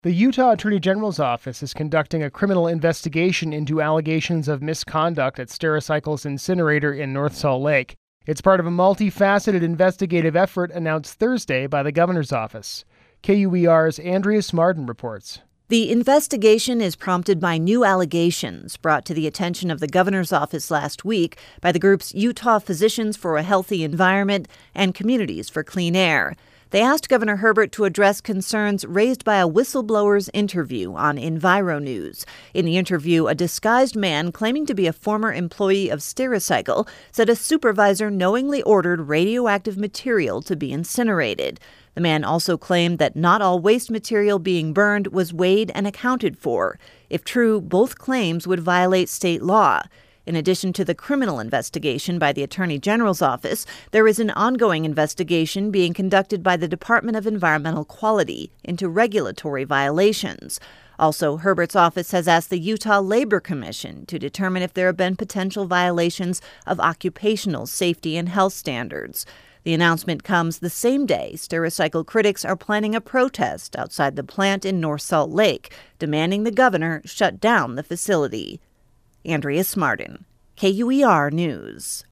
The Utah Attorney General's office is conducting a criminal investigation into allegations of misconduct at Stericycle's incinerator in North Salt Lake. It's part of a multifaceted investigative effort announced Thursday by the governor's office. KUER's Andrea Smarden reports. The investigation is prompted by new allegations brought to the attention of the governor's office last week by the groups Utah Physicians for a Healthy Environment and Communities for Clean Air. They asked Governor Herbert to address concerns raised by a whistleblower's interview on EnviroNews. In the interview, a disguised man claiming to be a former employee of Stericycle said a supervisor knowingly ordered radioactive material to be incinerated. The man also claimed that not all waste material being burned was weighed and accounted for. If true, both claims would violate state law. In addition to the criminal investigation by the Attorney General's office, there is an ongoing investigation being conducted by the Department of Environmental Quality into regulatory violations. Also, Herbert's office has asked the Utah Labor Commission to determine if there have been potential violations of occupational safety and health standards. The announcement comes the same day Stericycle critics are planning a protest outside the plant in North Salt Lake, demanding the governor shut down the facility. Andrea Smarden, KUER News.